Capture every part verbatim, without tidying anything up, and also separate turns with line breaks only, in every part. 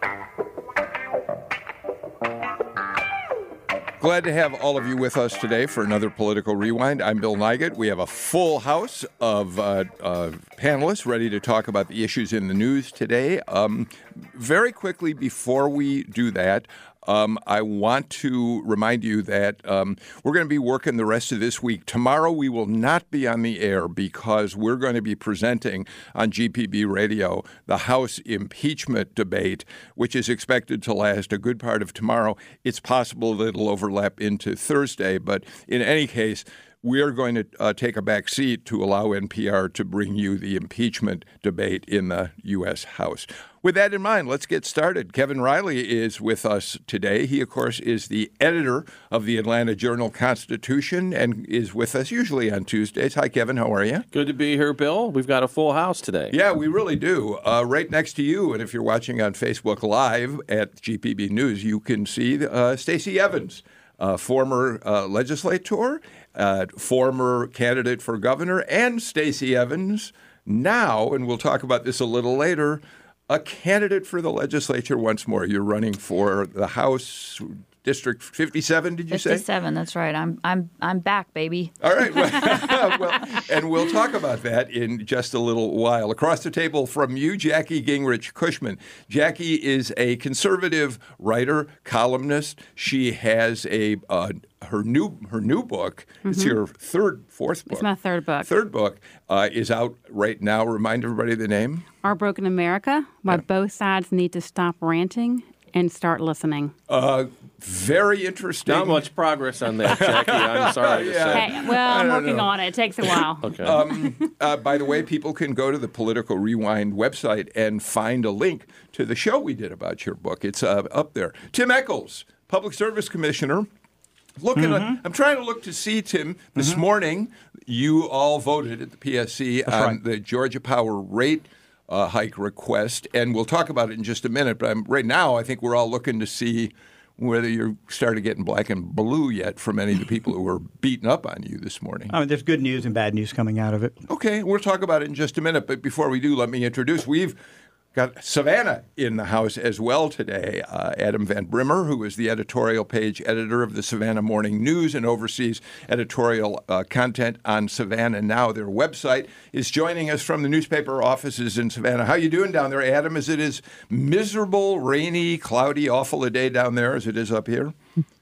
Glad to have all of you with us today for another Political Rewind. I'm Bill Nigut. We have a full house of uh, uh, panelists ready to talk about the issues in the news today. Um, very quickly, before we do that, Um, I want to remind you that um, we're going to be working the rest of this week. Tomorrow we will not be on the air because we're going to be presenting on G P B Radio the House impeachment debate, which is expected to last a good part of tomorrow. It's possible that it'll overlap into Thursday, but in any case, we are going to uh, take a back seat to allow N P R to bring you the impeachment debate in the U S. House. With that in mind, let's get started. Kevin Riley is with us today. He, of course, is the editor of the Atlanta Journal-Constitution and is with us usually on Tuesdays. Hi, Kevin. How are you?
Good to be here, Bill. We've got a full house today.
Yeah, we really do. Uh, right next to you, and if you're watching on Facebook Live at G P B News, you can see uh, Stacey Evans, uh, former uh, legislator, uh, former candidate for governor, and Stacey Evans now, and we'll talk about this a little later, a candidate for the legislature once more. You're running for the House District fifty-seven, did you say?
fifty-seven, that's right. I'm I'm I'm back, baby.
All right. Well, well, and we'll talk about that in just a little while. Across the table from you, Jackie Gingrich Cushman. Jackie is a conservative writer, columnist. She has a uh, her new her new book. Mm-hmm. It's your third, fourth book.
It's my third book.
Third book uh, is out right now. Remind everybody the name.
Our Broken America, why yeah. both sides need to stop ranting and start listening.
Uh, very interesting.
Not much progress on that, Jackie. I'm sorry to
yeah.
say.
Hey, well, I'm working
know.
on it. It takes a while.
Okay.
Um, uh, by the way, people can go to the Political Rewind website and find a link to the show we did about your book. It's uh, up there. Tim Echols, Public Service Commissioner. Looking, mm-hmm. at, I'm trying to look to see, Tim, this mm-hmm. morning you all voted at the P S C
That's
on
right.
the Georgia Power rate uh, hike request, and we'll talk about it in just a minute. But I'm, right now, I think we're all looking to see whether you're started getting black and blue yet from any of the people who were beating up on you this morning.
I mean, there's good news and bad news coming out of it.
Okay, we'll talk about it in just a minute. But before we do, let me introduce. We've got Savannah in the house as well today. Uh, Adam Van Brimmer, who is the editorial page editor of the Savannah Morning News and oversees editorial uh, content on Savannah Now, their website, is joining us from the newspaper offices in Savannah. How you doing down there, Adam? Is it as miserable, rainy, cloudy, awful a day down there as it is up here?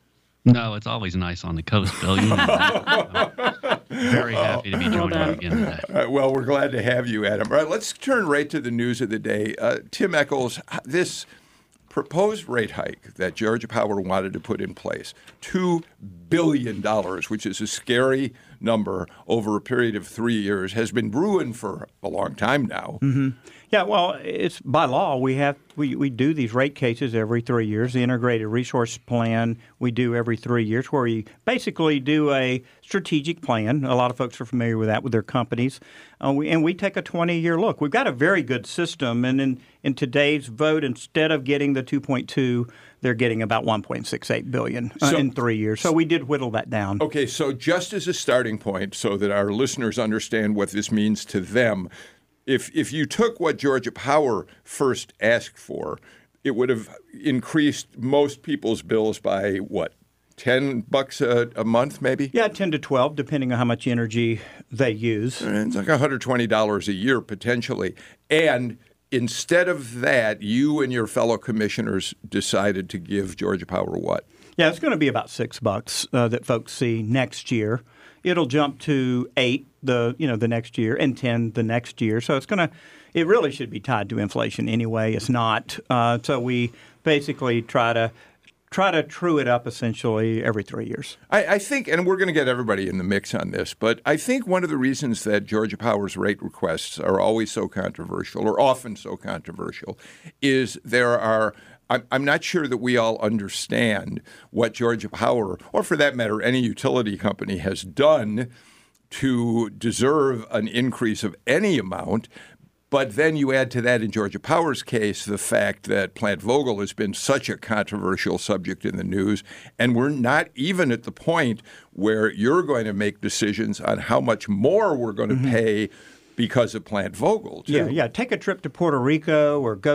No, it's always nice on the coast, Bill. You know that. Very happy to be joining you again today.
All right, well, we're glad to have you, Adam. All right, let's turn right to the news of the day. Uh, Tim Echols, this proposed rate hike that Georgia Power wanted to put in place, two billion dollars, which is a scary number over a period of three years, has been brewing for a long time now.
Mm-hmm. Yeah, well, it's by law. We have we, we do these rate cases every three years. The Integrated Resource Plan we do every three years, where we basically do a strategic plan. A lot of folks are familiar with that with their companies, uh, we, and we take a twenty-year look. We've got a very good system, and in, in today's vote, instead of getting the two point two, they're getting about one point six eight billion dollars uh,
so,
in three years. So we did whittle that down.
Okay, so just as a starting point, so that our listeners understand what this means to them. If if you took what Georgia Power first asked for, it would have increased most people's bills by, what, ten bucks a, a month maybe?
Yeah, ten to twelve, depending on how much energy they use.
It's like one hundred twenty dollars a year potentially. And instead of that, you and your fellow commissioners decided to give Georgia Power what?
Yeah, it's going to be about six bucks uh, that folks see next year. It'll jump to eight the you know the next year and ten the next year. So it's going to it really should be tied to inflation anyway. It's not. Uh, so we basically try to try to true it up essentially every three years.
I, I think, and we're going to get everybody in the mix on this, but I think one of the reasons that Georgia Power's rate requests are always so controversial, or often so controversial, is there are. I'm not sure that we all understand what Georgia Power, or for that matter, any utility company, has done to deserve an increase of any amount. But then you add to that, in Georgia Power's case, the fact that Plant Vogtle has been such a controversial subject in the news, and we're not even at the point where you're going to make decisions on how much more we're going to mm-hmm. pay because of Plant Vogtle, too.
Yeah, yeah. Take a trip to Puerto Rico or go to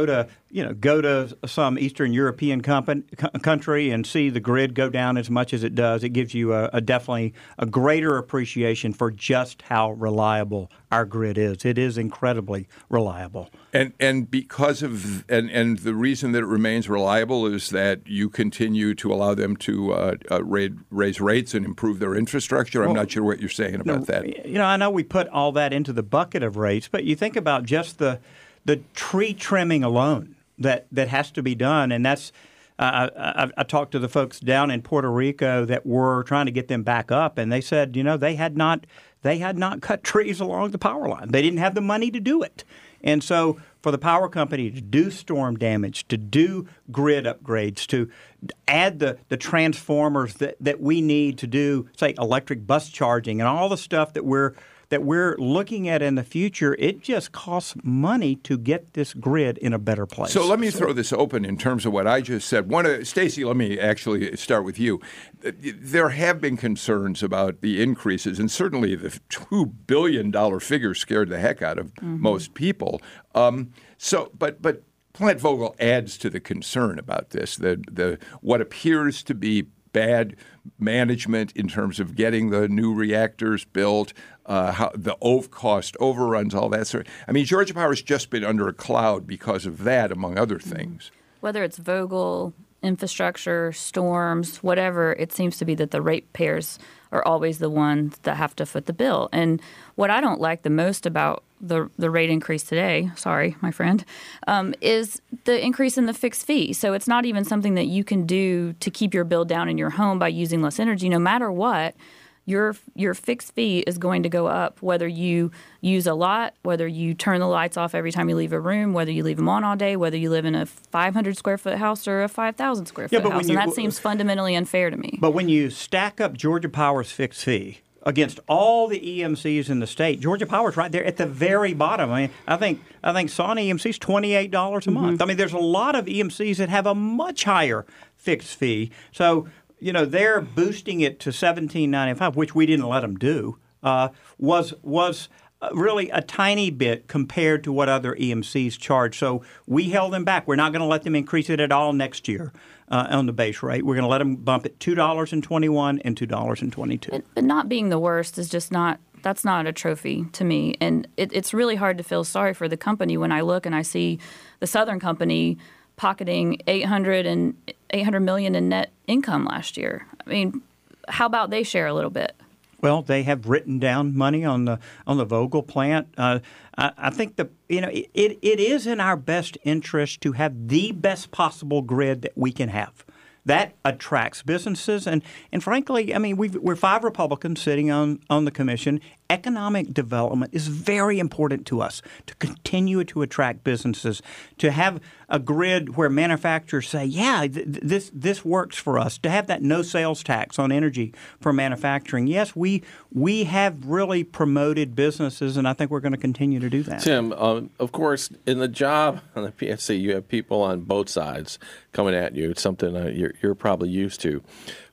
you know, go to some Eastern European company, country and see the grid go down as much as it does, it gives you a, a definitely a greater appreciation for just how reliable our grid is. It is incredibly reliable.
And and because of and, and the reason that it remains reliable is that you continue to allow them to uh, uh, raise, raise rates and improve their infrastructure. I'm
Well,
not sure what you're saying about
no,
that.
You know, I know we put all that into the bucket of rates, but you think about just the the tree trimming alone that, that has to be done, and that's uh, I, I, I talked to the folks down in Puerto Rico that were trying to get them back up, and they said, you know, they had not they had not cut trees along the power line. They didn't have the money to do it, and so for the power company to do storm damage, to do grid upgrades, to add the, the transformers that, that we need to do, say, electric bus charging and all the stuff that we're that we're looking at in the future, it just costs money to get this grid in a better place.
So let me throw this open in terms of what I just said. One, of, Stacey, let me actually start with you. There have been concerns about the increases, and certainly the two billion dollars figure scared the heck out of mm-hmm. most people. Um, so, but but Plant Vogtle adds to the concern about this. The the what appears to be bad management in terms of getting the new reactors built, uh, how, the over cost overruns, all that sort. I mean, Georgia Power has just been under a cloud because of that, among other things.
Whether it's Vogtle, infrastructure, storms, whatever, it seems to be that the ratepayers are always the ones that have to foot the bill. And what I don't like the most about the the rate increase today, sorry, my friend, um, is the increase in the fixed fee. So it's not even something that you can do to keep your bill down in your home by using less energy. No matter what, your your fixed fee is going to go up whether you use a lot, whether you turn the lights off every time you leave a room, whether you leave them on all day, whether you live in a five hundred square foot house or a five thousand square foot
yeah,
house.
You,
and that seems fundamentally unfair to me.
But when you stack up Georgia Power's fixed fee against all the E M Cs in the state, Georgia Power's right there at the very bottom. I mean, I think I think Sawney E M C's twenty-eight dollars a mm-hmm. month. I mean, there's a lot of E M Cs that have a much higher fixed fee. So, you know, they're boosting it to seventeen ninety-five, which we didn't let them do, uh, was was really a tiny bit compared to what other E M Cs charge. So we held them back. We're not going to let them increase it at all next year uh, on the base rate. We're going to let them bump it two dollars and twenty-one cents and two dollars and twenty-two cents.
But not being the worst is just not – that's not a trophy to me. And it, it's really hard to feel sorry for the company when I look and I see the Southern Company – pocketing eight hundred and eight hundred million in net income last year. I mean, how about they share a little bit?
Well, they have written down money on the on the Vogtle plant. Uh, I, I think the you know it, it is in our best interest to have the best possible grid that we can have. That attracts businesses, and, and frankly, I mean, we've, we're five Republicans sitting on, on the commission. Economic development is very important to us to continue to attract businesses, to have a grid where manufacturers say, yeah, th- this this works for us, to have that no sales tax on energy for manufacturing. Yes, we we have really promoted businesses, and I think we're going to continue to do that.
Tim, um, of course, in the job on the P S C, you have people on both sides coming at you. It's something uh, you're, you're probably used to.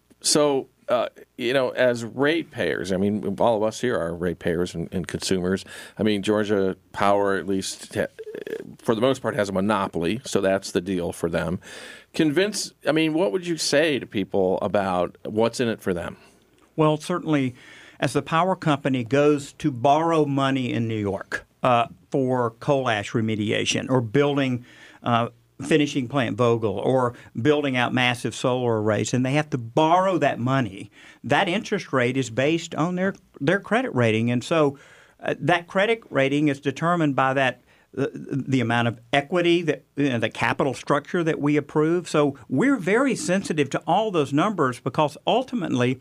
So, uh, you know, as ratepayers, I mean, all of us here are ratepayers and, and consumers. I mean, Georgia Power, at least ha- for the most part, has a monopoly, so that's the deal for them. Convince, I mean, what would you say to people about what's in it for them?
Well, certainly, as the power company goes to borrow money in New York uh, for coal ash remediation or building uh, finishing Plant Vogtle or building out massive solar arrays, and they have to borrow that money, that interest rate is based on their, their credit rating. And so uh, that credit rating is determined by that the, the amount of equity, that you know, the capital structure that we approve. So we're very sensitive to all those numbers because ultimately,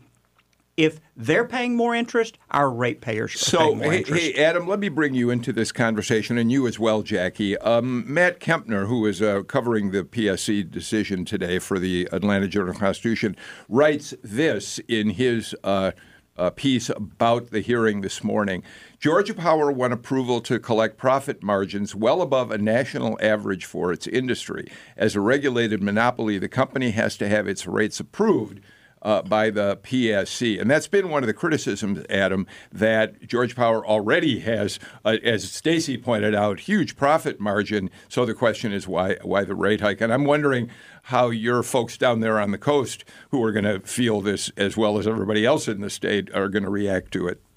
if they're paying more interest, our ratepayers are
so,
paying more
hey,
interest.
hey, Adam, let me bring you into this conversation, and you as well, Jackie. Um, Matt Kempner, who is uh, covering the P S C decision today for the Atlanta Journal-Constitution, writes this in his uh, uh, piece about the hearing this morning. Georgia Power won approval to collect profit margins well above a national average for its industry. As a regulated monopoly, the company has to have its rates approved uh, by the P S C. And that's been one of the criticisms, Adam, that Georgia Power already has, uh, as Stacy pointed out, huge profit margin. So the question is why why the rate hike? And I'm wondering how your folks down there on the coast, who are going to feel this as well as everybody else in the state, are going to react to it.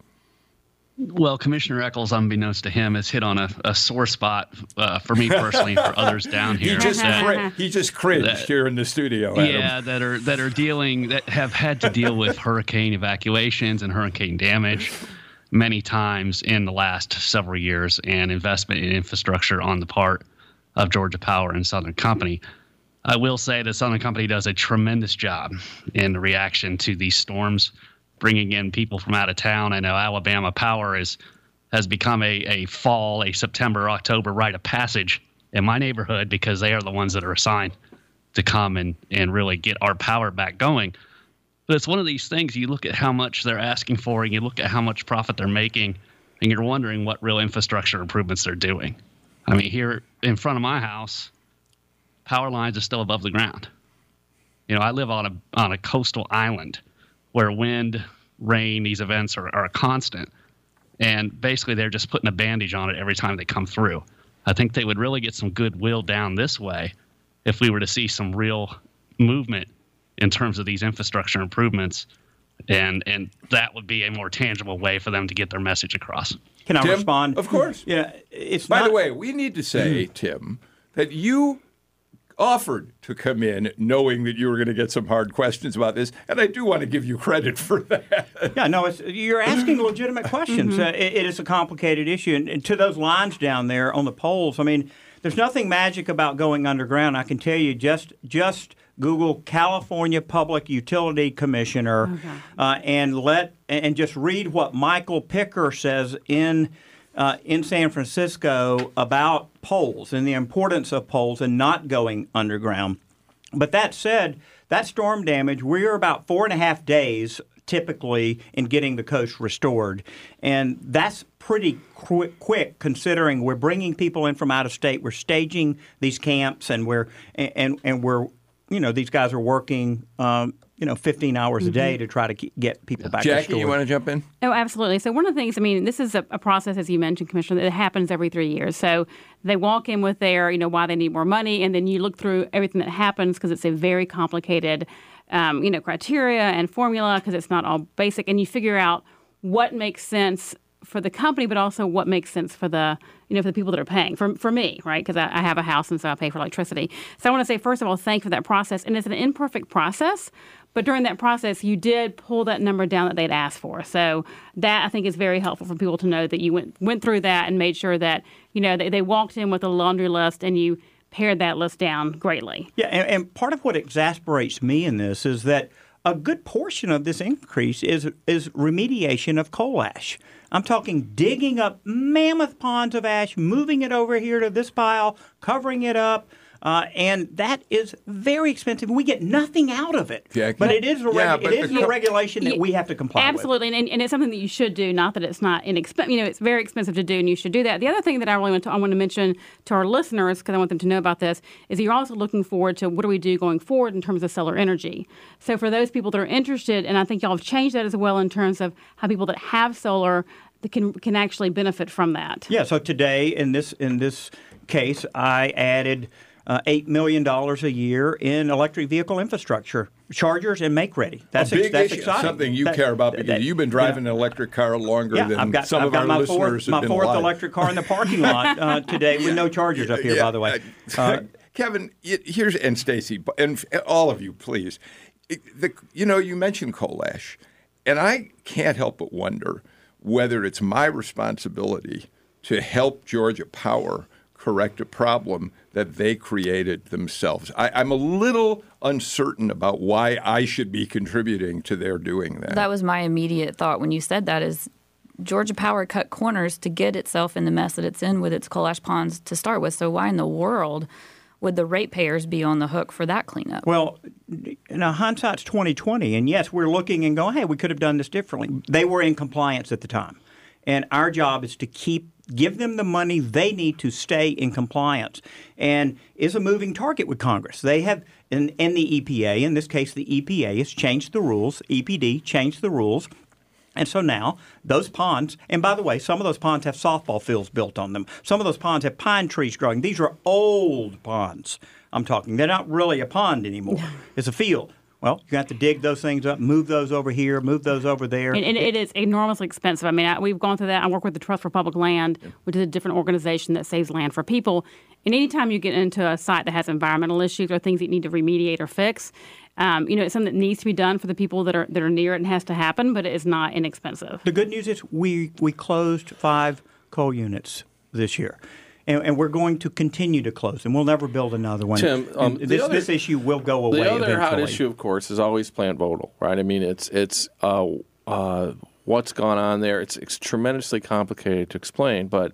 Well, Commissioner Eccles, unbeknownst to him, has hit on a, a sore spot uh, for me personally and for others down here.
He just
that,
cri- he just cringed
that,
here in the studio. Adam.
Yeah, that are that are dealing that have had to deal with hurricane evacuations and hurricane damage many times in the last several years, and investment in infrastructure on the part of Georgia Power and Southern Company. I will say that Southern Company does a tremendous job in the reaction to these storms, bringing in people from out of town. I know Alabama Power is has become a, a fall, a September, October rite of passage in my neighborhood because they are the ones that are assigned to come and, and really get our power back going. But it's one of these things, you look at how much they're asking for and you look at how much profit they're making and you're wondering what real infrastructure improvements they're doing. I mean, here in front of my house, power lines are still above the ground. You know, I live on a on a coastal island where wind, rain, these events are, are constant. And basically they're just putting a bandage on it every time they come through. I think they would really get some goodwill down this way if we were to see some real movement in terms of these infrastructure improvements. And and that would be a more tangible way for them to get their message across.
Can I
Tim?
respond?
Of course.
Yeah, it's
By
not,
the way, we need to say, Tim, that you offered to come in knowing that you were going to get some hard questions about this, and I do want to give you credit for that.
Yeah, no, it's, you're asking legitimate questions.
Mm-hmm.
Uh, it, it is a complicated issue. And, and to those lines down there on the poles, I mean, there's nothing magic about going underground. I can tell you, just just Google California Public Utility Commissioner okay. uh, and let and just read what Michael Picker says in Uh, in San Francisco about poles and the importance of poles and not going underground. But that said, that storm damage, we're about four and a half days typically in getting the coast restored. And that's pretty quick, quick considering we're bringing people in from out of state. We're staging these camps and we're and and we're you know these guys are working um, you know fifteen hours a day mm-hmm. to try to keep, get people back.
Jackie,
restored.
you want to jump in?
Oh, absolutely. So one of the things, I mean, this is a, a process, as you mentioned, Commissioner, that happens every three years. So they walk in with their, you know, why they need more money, and then you look through everything that happens because it's a very complicated, um, you know, criteria and formula because it's not all basic, and you figure out what makes sense for the company, but also what makes sense for the, you know, for the people that are paying. For for me, right? Because I, I have a house and so I pay for electricity. So I want to say, first of all, thank you for that process. And it's an imperfect process, but during that process, you did pull that number down that they'd asked for. So that I think is very helpful for people to know that you went went through that and made sure that, you know, they, they walked in with a laundry list and you pared that list down greatly.
Yeah, and, and part of what exasperates me in this is that a good portion of this increase is is remediation of coal ash. I'm talking digging up mammoth ponds of ash, moving it over here to this pile, covering it up, uh, and that is very expensive. We get nothing out of it.
Jackie?
But it is a, regu-
Yeah, but
it is
the-
a regulation that we have to comply
Absolutely,
with.
and, and it's something that you should do. Not that it's not inexpensive. You know, it's very expensive to do, and you should do that. The other thing that I really want to I want to mention to our listeners, because I want them to know about this, is you're also looking forward to what do we do going forward in terms of solar energy. So for those people that are interested, and I think y'all have changed that as well in terms of how people that have solar that can can actually benefit from that.
Yeah. So today, in this in this case, I added uh, eight million dollars a year in electric vehicle infrastructure, chargers, and make ready. That's
a big
ex- that's
issue,
exciting.
something you
That-
care about because
that-
you've been driving
yeah.
an electric car longer
Yeah,
than
I've got,
some
I've
of
got
our
my
listeners
fourth,
have
my
been
fourth
alive.
electric car in the parking lot uh, today with no chargers up here,
Yeah,
by the way.
uh,
Uh,
Kevin, it, here's and Stacy and all of you, please. It, the, you know, you mentioned coal ash, and I can't help but wonder whether it's my responsibility to help Georgia Power correct a problem that they created themselves. I, I'm a little uncertain about why I should be contributing to their doing that.
That was my immediate thought when you said that is Georgia Power cut corners to get itself in the mess that it's in with its coal ash ponds to start with. So why in the world would the ratepayers be on the hook for that cleanup?
Well, now hindsight's twenty twenty, and yes, we're looking and going, hey, we could have done this differently. They were in compliance at the time, and our job is to keep Give them the money they need to stay in compliance. And is a moving target with Congress. They have, and, and the E P A, in this case the E P A, has changed the rules. E P D changed the rules. And so now those ponds, and by the way, some of those ponds have softball fields built on them. Some of those ponds have pine trees growing. These are old ponds, I'm talking. They're not really a pond anymore. It's a field. Well, you have to dig those things up, move those over here, move those over there.
And, and it is enormously expensive. I mean, I, we've gone through that. I work with the Trust for Public Land, which is a different organization that saves land for people. And anytime you get into a site that has environmental issues or things that you need to remediate or fix, um, you know, it's something that needs to be done for the people that are that are near it and has to happen, but it is not inexpensive.
The good news is we, we closed five coal units this year. And, and we're going to continue to close, and we'll never build another one.
Tim, um,
this,
other,
this issue will go away
The other
eventually.
hot issue, of course, is always Plant Vogtle, right? I mean, it's it's uh, uh, what's gone on there. It's, it's tremendously complicated to explain, but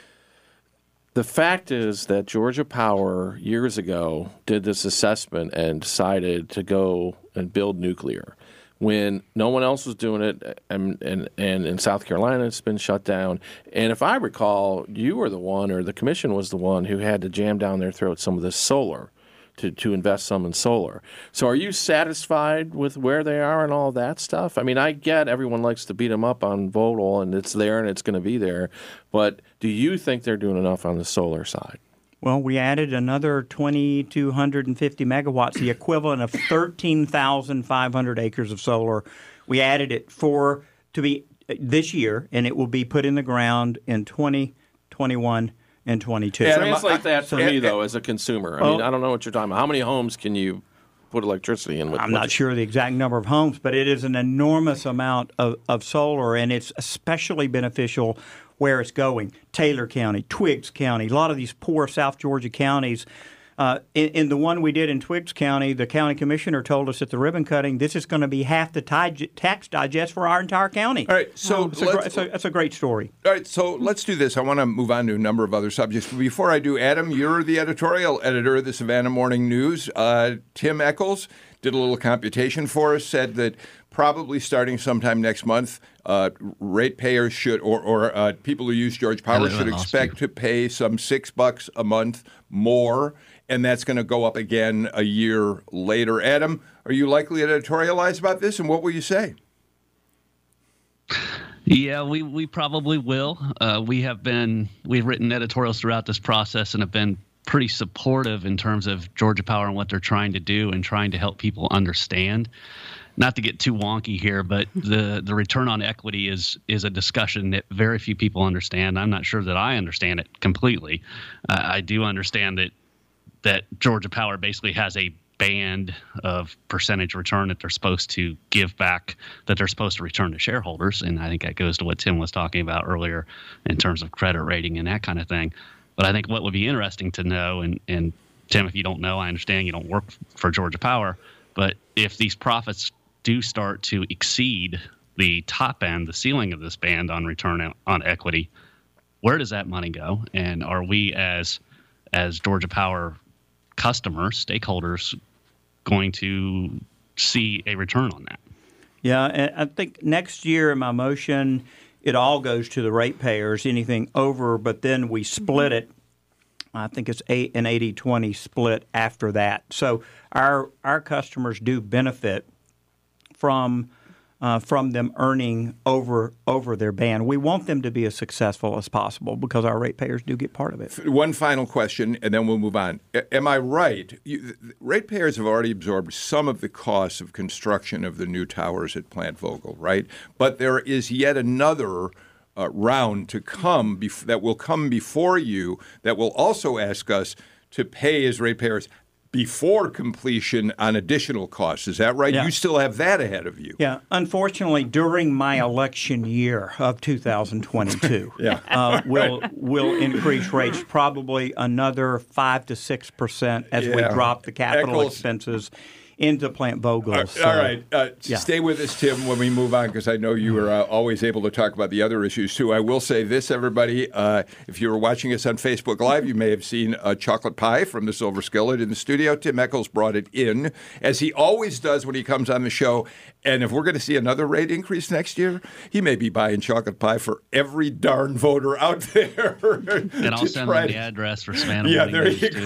the fact is that Georgia Power years ago did this assessment and decided to go and build nuclear when no one else was doing it, and, and, and in South Carolina it's been shut down. And if I recall, you were the one, or the commission was the one, who had to jam down their throat some of this solar, to, to invest some in solar. So are you satisfied with where they are and all that stuff? I mean, I get everyone likes to beat them up on Vogtle, and it's there and it's going to be there, but do you think they're doing enough on the solar side?
Well, we added another two thousand two hundred fifty megawatts, the equivalent of thirteen thousand five hundred acres of solar. We added it for to be this year, and it will be put in the ground in twenty twenty-one and twenty-two.
Yeah, translate that for
I,
me,
I,
though, as a consumer. I
well,
mean, I don't know what you're talking about. How many homes can you put electricity in? With,
I'm
with
not sure the exact number of homes, but it is an enormous amount of, of solar, and it's especially beneficial where it's going. Taylor County, Twiggs County, a lot of these poor South Georgia counties. Uh, in, in the one we did in Twiggs County, the county commissioner told us at the ribbon cutting, this is going to be half the tax digest for our entire county.
All right, so
um, it's, a, it's, a, it's a great story.
All right, so let's do this. I want to move on to a number of other subjects. But before I do, Adam, you're the editorial editor of the Savannah Morning News. Uh, Tim Echols did a little computation for us, said that probably starting sometime next month, uh, ratepayers should, or, or uh, people who use Georgia Power should expect to pay some six bucks a month more, and that's going to go up again a year later. Adam, are you likely to editorialize about this, and what will you say?
Yeah, we, we probably will. Uh, we have been we've written editorials throughout this process and have been pretty supportive in terms of Georgia Power and what they're trying to do and trying to help people understand. Not to get too wonky here, but the, the return on equity is is a discussion that very few people understand. I'm not sure that I understand it completely. Uh, I do understand that that Georgia Power basically has a band of percentage return that they're supposed to give back, that they're supposed to return to shareholders. And I think that goes to what Tim was talking about earlier in terms of credit rating and that kind of thing. But I think what would be interesting to know, and, and Tim, if you don't know, I understand you don't work for Georgia Power, but if these profits do start to exceed the top end, the ceiling of this band on return on equity, where does that money go? And are we as as Georgia Power customers, stakeholders, going to see a return on that?
Yeah, and I think next year in my motion, it all goes to the ratepayers, anything over, but then we split it. I think it's eight an eighty twenty split after that. So our our customers do benefit from uh, from them earning over over their band. We want them to be as successful as possible because our ratepayers do get part of it.
One final question, and then we'll move on. A- am I right? You, ratepayers have already absorbed some of the costs of construction of the new towers at Plant Vogtle, right? But there is yet another uh, round to come bef- that will come before you that will also ask us to pay as ratepayers before completion on additional costs. Is that right?
Yeah.
You still have that ahead of you.
Yeah. Unfortunately, during my election year of two thousand twenty-two,
yeah.
uh, we'll, we'll increase rates probably another five to six percent as
yeah.
we drop the capital
Echols.
expenses into Plant Vogels.
Uh,
so,
all right. Uh,
yeah.
Stay with us, Tim, when we move on, because I know you are uh, always able to talk about the other issues, too. I will say this, everybody. Uh, if you were watching us on Facebook Live, you may have seen a chocolate pie from the Silver Skillet in the studio. Tim Echols brought it in, as he always does when he comes on the show. And if we're going to see another rate increase next year, he may be buying chocolate pie for every darn voter out there.
And I'll send them the address for Savannah.
Yeah,
Morning
there
News,
you
too.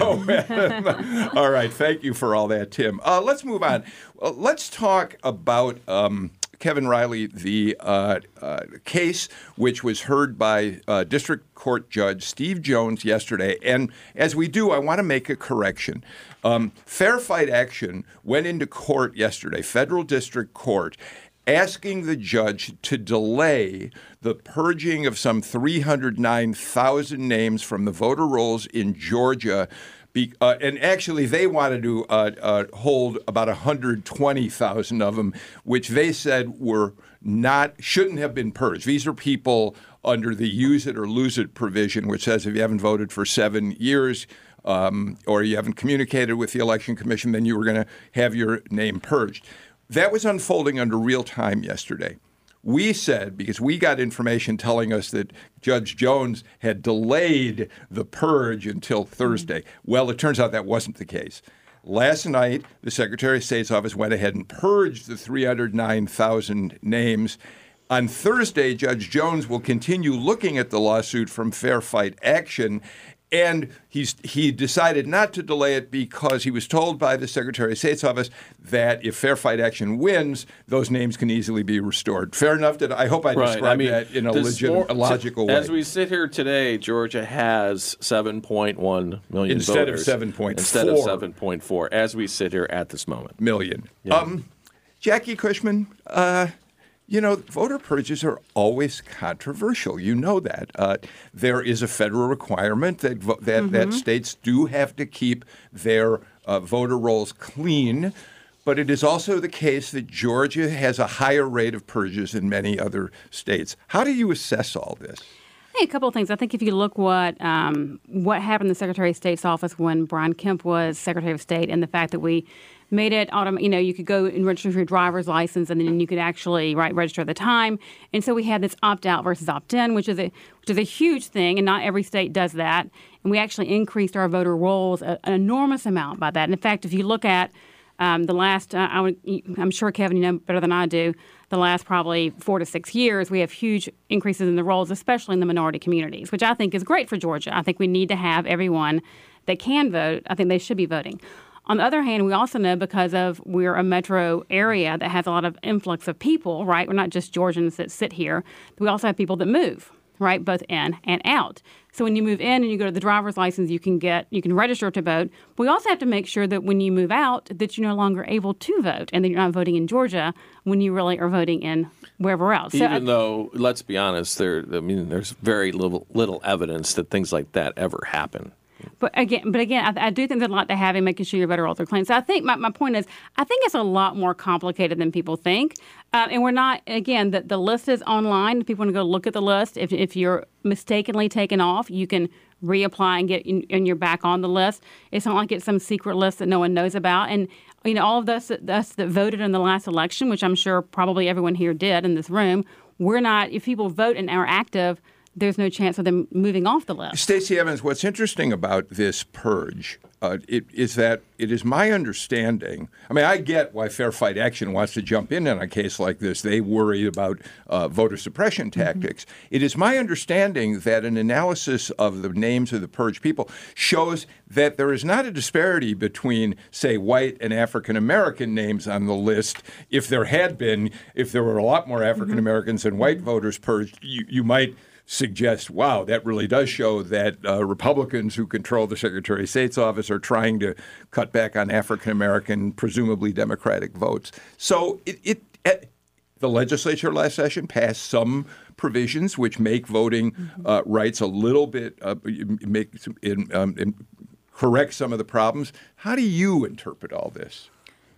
go. All right. Thank you for all that, Tim. Uh, let's move on. Uh, let's talk about um, Kevin Riley, the uh, uh, case which was heard by uh, District Court Judge Steve Jones yesterday. And as we do, I want to make a correction. Um, Fair Fight Action went into court yesterday, federal district court, asking the judge to delay the purging of some three hundred nine thousand names from the voter rolls in Georgia. Be, uh, and actually, they wanted to uh, uh, hold about one hundred twenty thousand of them, which they said were not, shouldn't have been purged. These are people under the use it or lose it provision, which says if you haven't voted for seven years um, or you haven't communicated with the Election Commission, then you were going to have your name purged. That was unfolding under real time yesterday. We said, because we got information telling us that Judge Jones had delayed the purge until Thursday. Well, it turns out that wasn't the case. Last night, the Secretary of State's office went ahead and purged the three hundred nine thousand names. On Thursday, Judge Jones will continue looking at the lawsuit from Fair Fight Action. And he's he decided not to delay it because he was told by the Secretary of State's office that if Fair Fight Action wins, those names can easily be restored. Fair enough? Did I hope I
Right.
described
I mean,
that in a,
this
legit,
more-
a logical way?
As we sit here today, Georgia has seven point one million
Instead of
voters.
seven point four.
Instead of seven point four, as we sit here at this moment.
Million.
Yeah.
Um, Jackie Cushman, uh, you know, voter purges are always controversial. You know that. Uh, there is a federal requirement that vo- that,
Mm-hmm.
that states do have to keep their uh, voter rolls clean. But it is also the case that Georgia has a higher rate of purges than many other states. How do you assess all this?
Hey, a couple of things. I think if you look what um, what happened in the Secretary of State's office when Brian Kemp was Secretary of State, and the fact that we made it autom- you know, you could go and register for your driver's license, and then you could actually right register at the time. And so we had this opt-out versus opt-in, which is a which is a huge thing, and not every state does that. And we actually increased our voter rolls a, an enormous amount by that. And in fact, if you look at um, the last, uh, I would, I'm sure Kevin, you know better than I do, the last probably four to six years, we have huge increases in the rolls, especially in the minority communities, which I think is great for Georgia. I think we need to have everyone that can vote. I think they should be voting. On the other hand, we also know because of we're a metro area that has a lot of influx of people, right? We're not just Georgians that sit here. We also have people that move, right, both in and out. So when you move in and you go to the driver's license, you can get you can register to vote. We also have to make sure that when you move out, that you're no longer able to vote, and that you're not voting in Georgia when you really are voting in wherever else. So
Even
I,
though, let's be honest, there I mean, there's very little little evidence that things like that ever happen.
But again, but again, I, I do think there's a lot to have in making sure your voter rolls are clean. So I think my, my point is, I think it's a lot more complicated than people think. Uh, and we're not, again, the, the list is online. If people want to go look at the list, if, if you're mistakenly taken off, you can reapply and get in, and you're back on the list. It's not like it's some secret list that no one knows about. And, you know, all of us, us that voted in the last election, which I'm sure probably everyone here did in this room, we're not, if people vote and are active, there's no chance of them moving off the list.
Stacey Evans, what's interesting about this purge uh, it, is that it is my understanding. I mean, I get why Fair Fight Action wants to jump in on a case like this. They worry about uh, voter suppression tactics. Mm-hmm. It is my understanding that an analysis of the names of the purge people shows that there is not a disparity between, say, white and African American names on the list. If there had been, if there were a lot more African Americans mm-hmm. than white voters purged, you, you might suggest, wow, that really does show that uh, Republicans who control the Secretary of State's office are trying to cut back on African-American, presumably Democratic votes. So it, it, it, the legislature last session passed some provisions which make voting uh, rights a little bit, uh, make in, um, in, correct some of the problems. How do you interpret all this?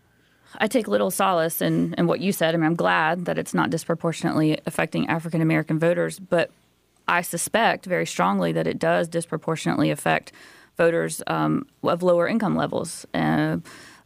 I take little solace in, in what you said. I mean, I'm glad that it's not disproportionately affecting African-American voters, but I suspect very strongly that it does disproportionately affect voters um, of lower income levels. Uh,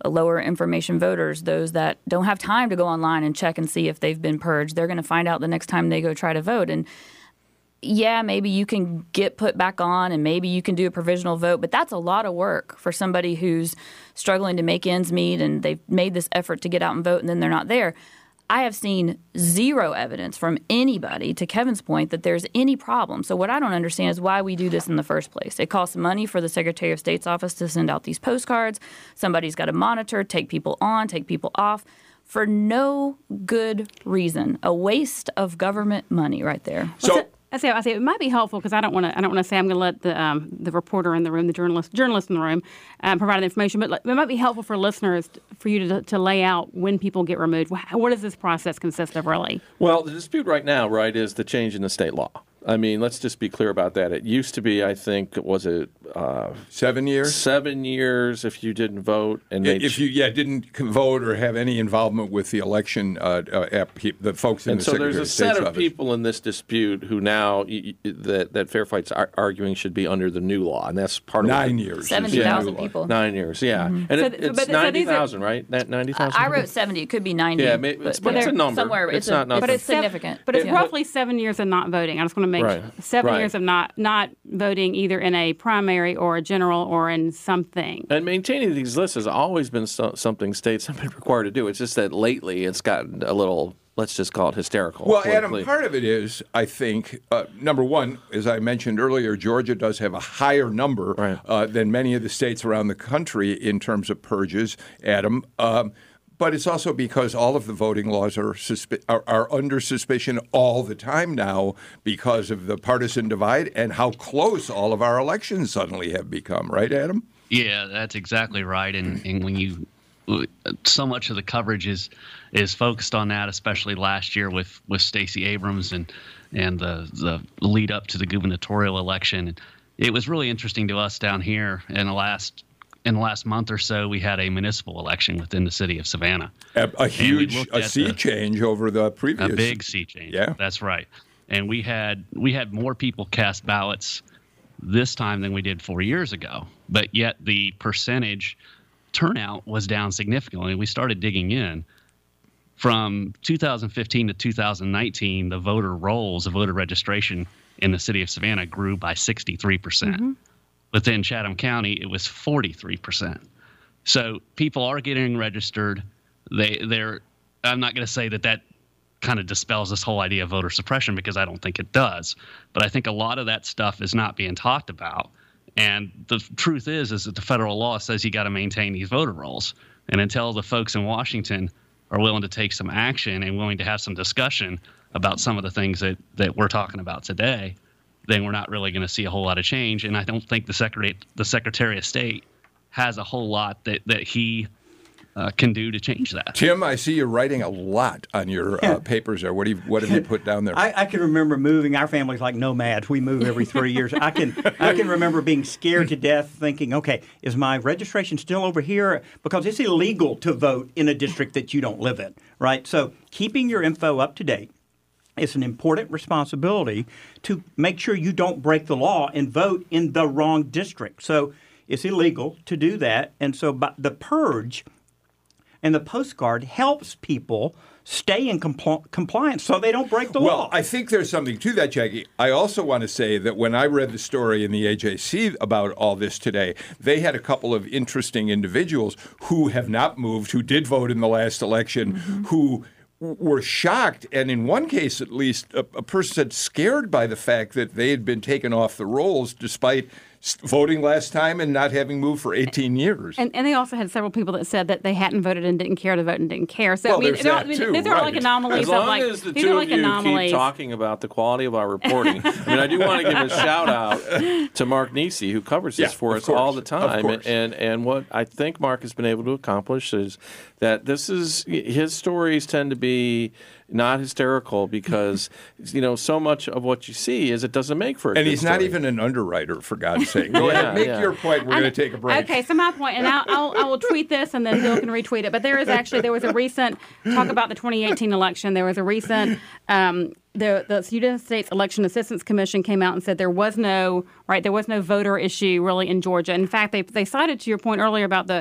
lower information voters, those that don't have time to go online and check and see if they've been purged. They're going to find out the next time they go try to vote. And yeah, maybe you can get put back on and maybe you can do a provisional vote, but that's a lot of work for somebody who's struggling to make ends meet and they've made this effort to get out and vote and then they're not there. I have seen zero evidence from anybody, to Kevin's point, that there's any problem. So what I don't understand is why we do this in the first place. It costs money for the Secretary of State's office to send out these postcards. Somebody's got to monitor, take people on, take people off, for no good reason. A waste of government money right there.
So.
I say, I say it might be helpful because I don't want to. I don't want to say I'm going to let the um, the reporter in the room, the journalist, journalist in the room, um, provide the information. But it might be helpful for listeners for you to to lay out when people get removed. What does this process consist of, really?
Well, the dispute right now, right, is the change in the state law. I mean, let's just be clear about that. It used to be, I think, was it uh,
seven years?
Seven years if you didn't vote, and they
if you yeah didn't vote or have any involvement with the election, uh, uh, the folks in
and
the
so
Secretary
there's a
of
set
State's
of
office.
people in this dispute who now y- y- that that Fair Fight's ar- arguing should be under the new law, and that's part of
nine
what,
years.
seventy thousand people.
Nine years, yeah,
Mm-hmm.
and
So
it,
th-
it's
but- so
ninety
these are-
thousand, right? That ninety thousand.
I wrote seventy. It could be ninety.
Yeah, maybe- it's- but it's a number.
Somewhere.
It's
a,
not nothing.
But it's
sev-
significant.
But it's
Yeah.
roughly seven years of not voting. I just want to make
Right.
seven
Right.
years of not not voting either in a primary or a general or in something.
And maintaining these lists has always been so, something states have been required to do. It's just that lately it's gotten a little, let's just call it hysterical.
Well, Adam,
politically.
part of it is, I think, uh, number one, as I mentioned earlier, Georgia does have a higher number
Right.
uh, than many of the states around the country in terms of purges, Adam. Um, But it's also because all of the voting laws are, suspi- are are under suspicion all the time now because of the partisan divide and how close all of our elections suddenly have become. Right, Adam?
Yeah, that's exactly right. And, and when you so much of the coverage is is focused on that, especially last year with, with Stacey Abrams and and the the lead up to the gubernatorial election. It was really interesting to us down here in the last in the last month or so. We had a municipal election within the city of Savannah.
A, a
we
huge
looked
a
at
sea
the-
change over the previous.
A big sea change.
Yeah.
That's right. And we had we had more people cast ballots this time than we did four years ago. But yet the percentage turnout was down significantly. We started digging in. From two thousand fifteen to two thousand nineteen, the voter rolls, the voter registration in the city of Savannah grew by sixty-three percent. Mm-hmm. Within Chatham County, it was forty-three percent. So people are getting registered. They, they're. I'm not going to say that that kind of dispels this whole idea of voter suppression, because I don't think it does. But I think a lot of that stuff is not being talked about. And the truth is, is that the federal law says you got to maintain these voter rolls. And until the folks in Washington are willing to take some action and willing to have some discussion about some of the things that, that we're talking about today, then we're not really going to see a whole lot of change. And I don't think the Secretary, the Secretary of State has a whole lot that, that he uh, can do to change that.
Tim, I see you're writing a lot on your uh, papers there. What, do you, what have you put down there?
I, I can remember moving. Our family's like nomads. We move every three years. I can I can remember being scared to death, thinking, okay, is my registration still over here? Because it's illegal to vote in a district that you don't live in, right? So keeping your info up to date. It's an important responsibility to make sure you don't break the law and vote in the wrong district. So it's illegal to do that. And so by the purge and the postcard helps people stay in compl- compliance so they don't break the
well,
law.
I think there's something to that, Jackie. I also want to say that when I read the story in the A J C about all this today, they had a couple of interesting individuals who have not moved, who did vote in the last election, mm-hmm. who were shocked, and in one case at least, a, a person said scared by the fact that they had been taken off the rolls despite voting last time and not having moved for eighteen years.
And, and they also had several people that said that they hadn't voted and didn't care to vote and didn't care. So
Well,
I mean,
there's
they're all-
that
I mean,
too,
these are
right.
like anomalies
As long
of like
as the
these
two
are
of
like
you
anomalies.
keep talking about the quality of our reporting, I mean, I do want to give a shout out to Mark Nisi, who covers this
Yeah,
for
of
us
course,
all the
of
time.
course.
And and what I think Mark has been able to accomplish is that this is his stories tend to be not hysterical because you know so much of what you see is it doesn't make for a
And
good
he's not
story.
even an underwriter, for God's sake. Go
Yeah,
ahead, make
yeah.
your point. We're
I-
going to take a break.
Okay, so my point, and I'll, I'll, I will tweet this, and then Bill can retweet it. But there is actually there was a recent talk about the twenty eighteen election. There was a recent um, the the United States Election Assistance Commission came out and said there was no right there was no voter issue really in Georgia. In fact, they they cited to your point earlier about the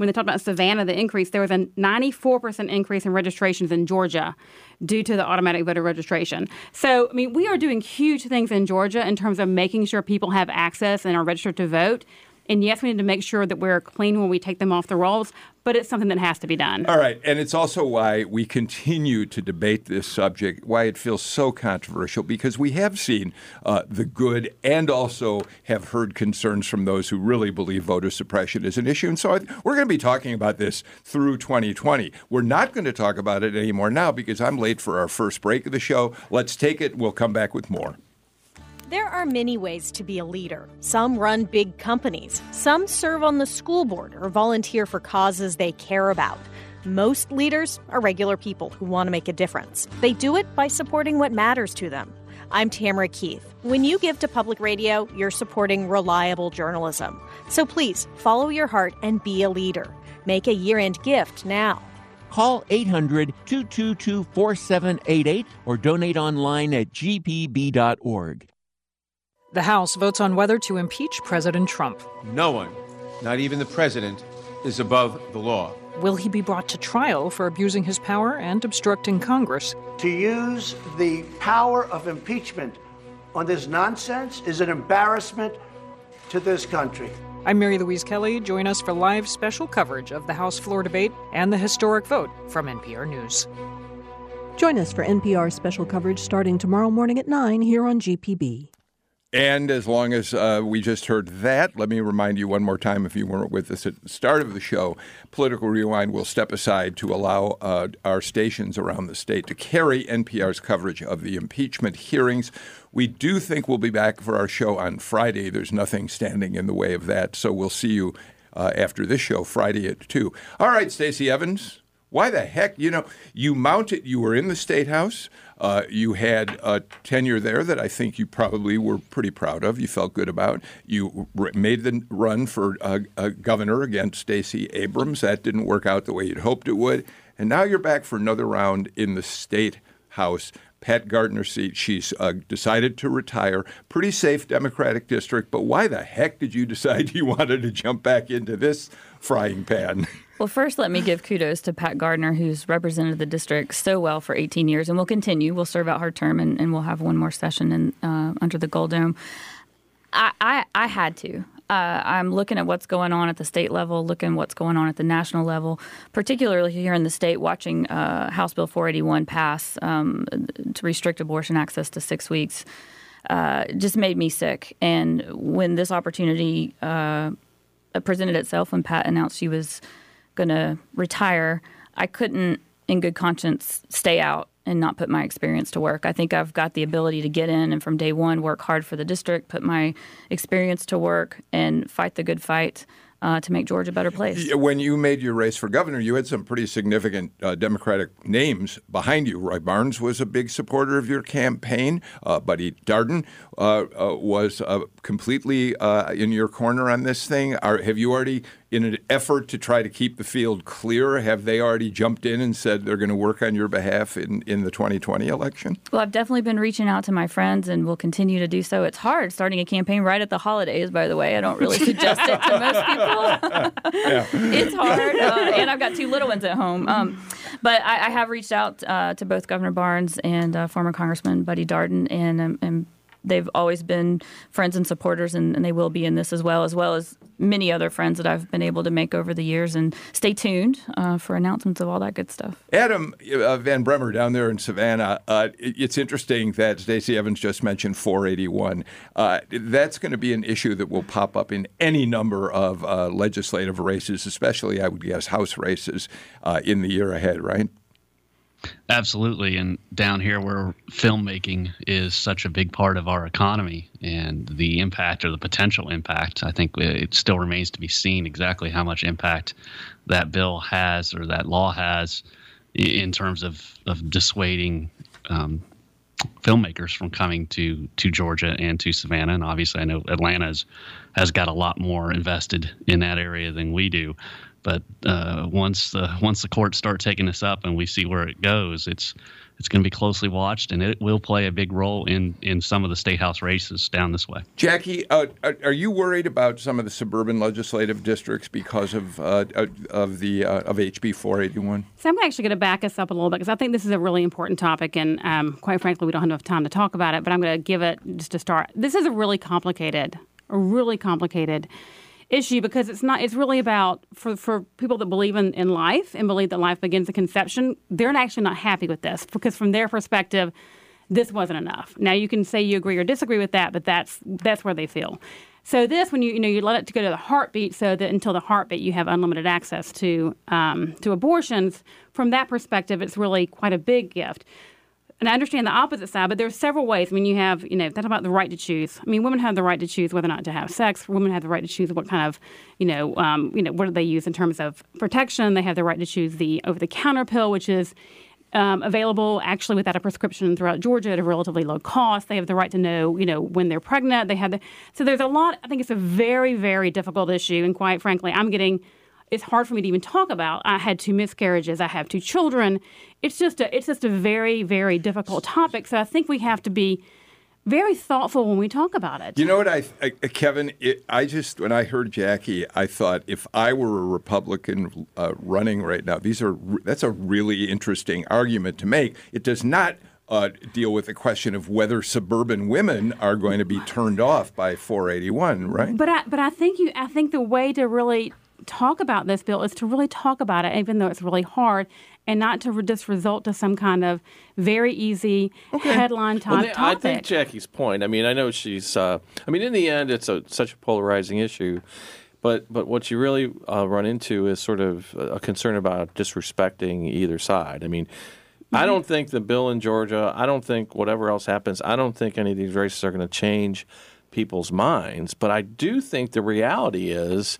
when they talked about Savannah, the increase, there was a ninety-four percent increase in registrations in Georgia due to the automatic voter registration. So, I mean, we are doing huge things in Georgia in terms of making sure people have access and are registered to vote. And yes, we need to make sure that we're clean when we take them off the rolls, but it's something that has to be done.
All right. And it's also why we continue to debate this subject, why it feels so controversial, because we have seen uh, the good and also have heard concerns from those who really believe voter suppression is an issue. And so I, we're going to be talking about this through twenty twenty. We're not going to talk about it anymore now because I'm late for our first break of the show. Let's take it. We'll come back with more.
There are many ways to be a leader. Some run big companies. Some serve on the school board or volunteer for causes they care about. Most leaders are regular people who want to make a difference. They do it by supporting what matters to them. I'm Tamara Keith. When you give to public radio, you're supporting reliable journalism. So please follow your heart and be a leader. Make a year-end gift now.
Call eight hundred, two two two, four seven eight eight or donate online at g p b dot org.
The House votes on whether to impeach President Trump.
No one, not even the president, is above the law.
Will he be brought to trial for abusing his power and obstructing Congress?
To use the power of impeachment on this nonsense is an embarrassment to this country.
I'm Mary Louise Kelly. Join us for live special coverage of the House floor debate and the historic vote from N P R News.
Join us for N P R special coverage starting tomorrow morning at nine here on G P B.
And as long as uh, we just heard that, let me remind you one more time, if you weren't with us at the start of the show, Political Rewind will step aside to allow uh, our stations around the state to carry N P R's coverage of the impeachment hearings. We do think we'll be back for our show on Friday. There's nothing standing in the way of that. So we'll see you uh, after this show Friday at two. All right, Stacey Evans. Why the heck? You know, you mounted, you were in the State House. Uh, you had a tenure there that I think you probably were pretty proud of. You felt good about. You r- made the run for uh, uh, governor against Stacey Abrams. That didn't work out the way you'd hoped it would. And now you're back for another round in the State House. Pat Gardner's seat. She's uh, decided to retire. Pretty safe Democratic district. But why the heck did you decide you wanted to jump back into this frying pan?
Well, first, let me give kudos to Pat Gardner, who's represented the district so well for eighteen years, and will continue. We'll serve out her term, and, and we'll have one more session in, uh, under the Gold Dome. I, I, I had to. Uh, I'm looking at what's going on at the state level, looking at what's going on at the national level, particularly here in the state, watching uh, House Bill four eighty-one pass um, to restrict abortion access to six weeks. Uh, just made me sick. And when this opportunity uh, presented itself, when Pat announced she was going to retire, I couldn't, in good conscience, stay out and not put my experience to work. I think I've got the ability to get in and from day one work hard for the district, put my experience to work, and fight the good fight uh, to make Georgia a better place.
When you made your race for governor, you had some pretty significant uh, Democratic names behind you. Roy Barnes was a big supporter of your campaign. Uh, Buddy Darden uh, uh, was uh, completely uh, in your corner on this thing. Are, have you already, in an effort to try to keep the field clear, have they already jumped in and said they're going to work on your behalf in, in the twenty twenty election?
Well, I've definitely been reaching out to my friends and will continue to do so. It's hard starting a campaign right at the holidays, by the way. I don't really suggest it to most people.
Yeah.
It's hard, uh, and I've got two little ones at home. Um, but I, I have reached out uh, to both Governor Barnes and uh, former Congressman Buddy Darden, and, um, and they've always been friends and supporters, and, and they will be in this as well, as well as many other friends that I've been able to make over the years. And stay tuned uh, for announcements of all that good stuff.
Adam uh, Van Bremer down there in Savannah, uh, it, it's interesting that Stacey Evans just mentioned four eighty-one. Uh, that's going to be an issue that will pop up in any number of uh, legislative races, especially, I would guess, House races uh, in the year ahead, right?
Absolutely. And down here where filmmaking is such a big part of our economy and the impact or the potential impact, I think it still remains to be seen exactly how much impact that bill has or that law has in terms of, of dissuading um, filmmakers from coming to, to Georgia and to Savannah. And obviously I know Atlanta has got a lot more invested in that area than we do. But uh, once the once the courts start taking this up and we see where it goes, it's it's going to be closely watched, and it will play a big role in, in some of the state house races down this way.
Jackie, uh, are, are you worried about some of the suburban legislative districts because of uh, of the uh, of H B four eighty-one?
So I'm actually going to back us up a little bit because I think this is a really important topic, and um, quite frankly, we don't have enough time to talk about it. But I'm going to give it just to start. This is a really complicated, a really complicated issue because it's not. It's really about for for people that believe in, in life and believe that life begins at conception. They're actually not happy with this because from their perspective, this wasn't enough. Now you can say you agree or disagree with that, but that's that's where they feel. So this, when you you know you let it to go to the heartbeat, so that until the heartbeat you have unlimited access to um, to abortions. From that perspective, it's really quite a big gift. And I understand the opposite side, but there's several ways. I mean, you have, you know, that's about the right to choose. I mean, women have the right to choose whether or not to have sex. Women have the right to choose what kind of, you know, um, you know, what do they use in terms of protection. They have the right to choose the over-the-counter pill, which is um, available actually without a prescription throughout Georgia at a relatively low cost. They have the right to know, you know, when they're pregnant. They have the so there's a lot. I think it's a very, very difficult issue, and quite frankly, I'm getting. It's hard for me to even talk about. I had two miscarriages. I have two children. It's just a, it's just a very, very difficult topic. So I think we have to be very thoughtful when we talk about it.
You know what, I, I Kevin, it, I just, when I heard Jackie, I thought if I were a Republican uh, running right now, these are that's a really interesting argument to make. It does not uh, deal with the question of whether suburban women are going to be turned off by four eighty-one, right?
But I, but I think you, I think the way to really talk about this bill is to really talk about it, even though it's really hard, and not to re- just result to some kind of very easy okay. headline type
well, they,
topic.
I think Jackie's point. I mean, I know she's. Uh, I mean, in the end, it's a, such a polarizing issue, but but what you really uh, run into is sort of a concern about disrespecting either side. I mean. Mm-hmm. I don't think the bill in Georgia, I don't think whatever else happens, I don't think any of these races are going to change people's minds. But I do think the reality is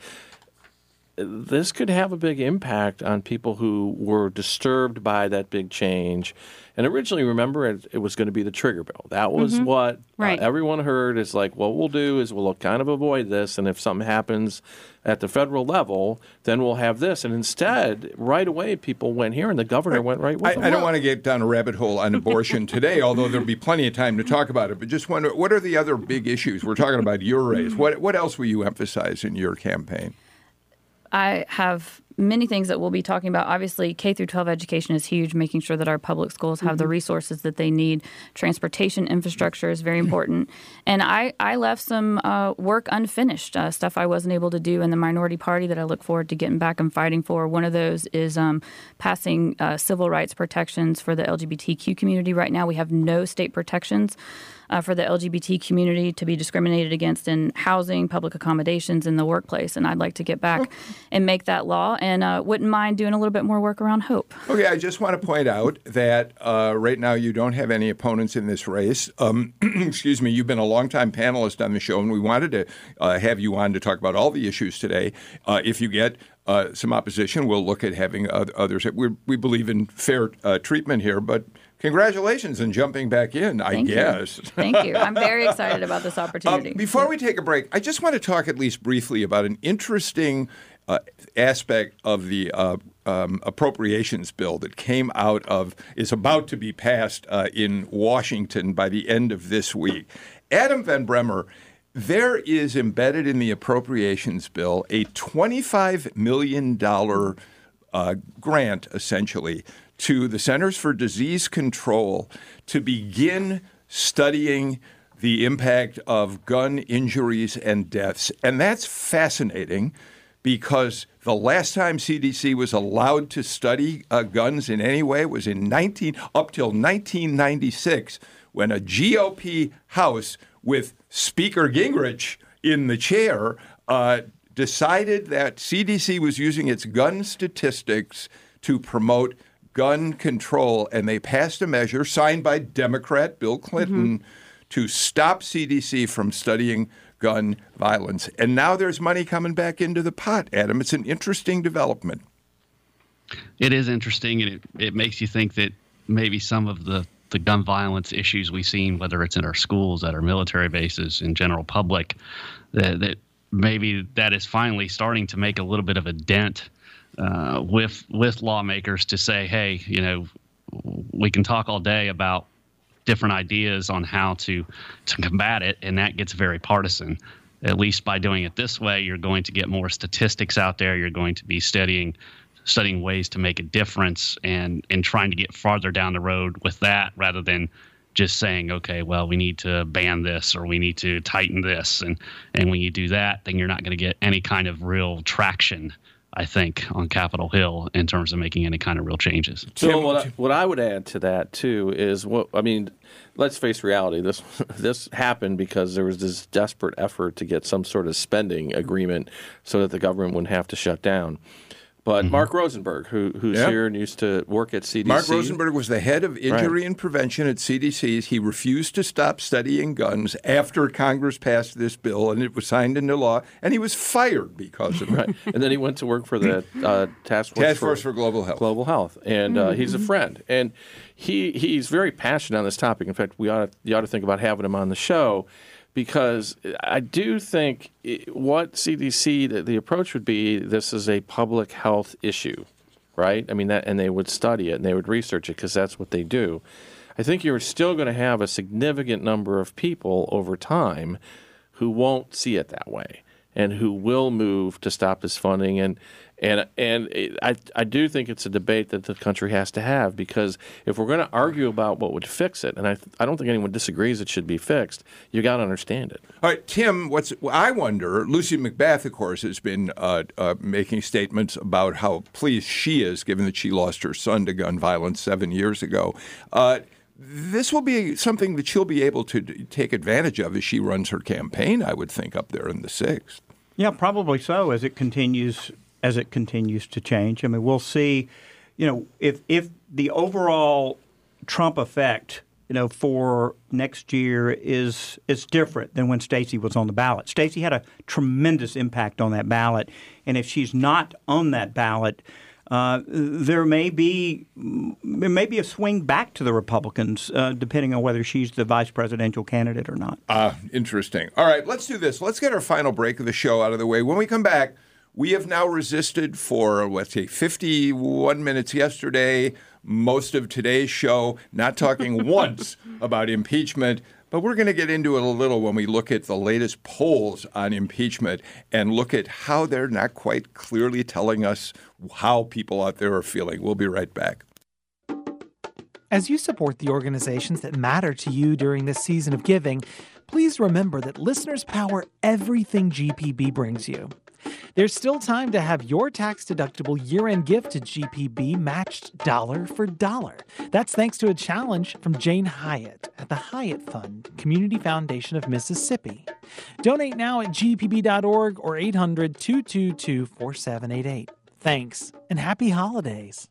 this could have a big impact on people who were disturbed by that big change. And originally, remember, it, it was going to be the trigger bill. That was mm-hmm. what
right.
uh, everyone heard. Is like, what we'll do is we'll kind of avoid this. And if something happens at the federal level, then we'll have this. And instead, right away, people went here, and the governor right. went right with
I,
them.
I don't want to get down a rabbit hole on abortion today, although there'll be plenty of time to talk about it. But just wonder, what are the other big issues? We're talking about your race. What, what else will you emphasize in your campaign?
I have many things that we'll be talking about. Obviously, K through twelve education is huge, making sure that our public schools have mm-hmm. the resources that they need. Transportation infrastructure is very important. And I, I left some uh, work unfinished, uh, stuff I wasn't able to do in the minority party that I look forward to getting back and fighting for. One of those is um, passing uh, civil rights protections for the L G B T Q community. Right now, we have no state protections Uh, for the L G B T community to be discriminated against in housing, public accommodations, in the workplace. And I'd like to get back and make that law, and uh, wouldn't mind doing a little bit more work around hope.
Okay, I just want to point out that uh, right now you don't have any opponents in this race. Um, excuse me, you've been a longtime panelist on the show, and we wanted to uh, have you on to talk about all the issues today. Uh, if you get uh, some opposition, we'll look at having others. We, we believe in fair uh, treatment here, but congratulations on jumping back in, I
Thank
guess.
You. Thank you. I'm very excited about this opportunity.
Uh, before we take a break, I just want to talk at least briefly about an interesting uh, aspect of the uh, um, appropriations bill that came out of, is about to be passed uh, in Washington by the end of this week. Adam Van Bremer, there is embedded in the appropriations bill a twenty-five million dollars uh, grant, essentially, to the Centers for Disease Control to begin studying the impact of gun injuries and deaths. And that's fascinating because the last time C D C was allowed to study uh, guns in any way was in nineteen up till nineteen ninety-six, when a G O P House with Speaker Gingrich in the chair uh, decided that C D C was using its gun statistics to promote gun control, and they passed a measure signed by Democrat Bill Clinton mm-hmm. to stop C D C from studying gun violence. And now there's money coming back into the pot, Adam. It's an interesting development.
It is interesting, and it, it makes you think that maybe some of the, the gun violence issues we've seen, whether it's in our schools, at our military bases, in general public, that, that maybe that is finally starting to make a little bit of a dent uh, with with lawmakers to say, hey, you know, we can talk all day about different ideas on how to to combat it, and that gets very partisan. At least by doing it this way, you're going to get more statistics out there. You're going to be studying studying ways to make a difference and and trying to get farther down the road with that, rather than just saying, okay, well, we need to ban this or we need to tighten this. And, and when you do that, then you're not going to get any kind of real traction, I think, on Capitol Hill in terms of making any kind of real changes.
So what I, what I would add to that, too, is, what I mean, let's face reality. This this happened because there was this desperate effort to get some sort of spending agreement so that the government wouldn't have to shut down. But mm-hmm. Mark Rosenberg, who, who's yep. here and used to work at C D C.
Mark Rosenberg was the head of injury right. and prevention at C D C. He refused to stop studying guns after Congress passed this bill, and it was signed into law, and he was fired because of it.
Right. And then he went to work for the uh, Task Force,
Task
for,
Force for Global Health.
Global Health. And uh, he's a friend. And he he's very passionate on this topic. In fact, we ought to, you ought to think about having him on the show, because I do think what C D C, the, the approach would be, this is a public health issue, right? I mean, that, and they would study it and they would research it because that's what they do. I think you're still going to have a significant number of people over time who won't see it that way and who will move to stop this funding. And and and it, I I do think it's a debate that the country has to have, because if we're going to argue about what would fix it, and I I don't think anyone disagrees it should be fixed, you got to understand it.
All right, Tim, what's I wonder, Lucy McBath, of course, has been uh, uh, making statements about how pleased she is, given that she lost her son to gun violence seven years ago. Uh, this will be something that she'll be able to take advantage of as she runs her campaign, I would think, up there in the sixth.
Yeah, probably so, as it continues as it continues to change. I mean, we'll see, you know, if if the overall Trump effect, you know, for next year is is different than when Stacey was on the ballot. Stacey had a tremendous impact on that ballot, and if she's not on that ballot, uh, there may be there may be a swing back to the Republicans, uh, depending on whether she's the vice presidential candidate or not.
Ah, uh, interesting. All right, let's do this. Let's get our final break of the show out of the way. When we come back, we have now resisted for, let's say, fifty-one minutes yesterday, most of today's show, not talking once about impeachment. But we're going to get into it a little when we look at the latest polls on impeachment and look at how they're not quite clearly telling us how people out there are feeling. We'll be right back.
As you support the organizations that matter to you during this season of giving, please remember that listeners power everything G P B brings you. There's still time to have your tax-deductible year-end gift to G P B matched dollar for dollar. That's thanks to a challenge from Jane Hyatt at the Hyatt Fund, Community Foundation of Mississippi. Donate now at G P B dot org or eight hundred, two two two, four seven eight eight. Thanks, and happy holidays.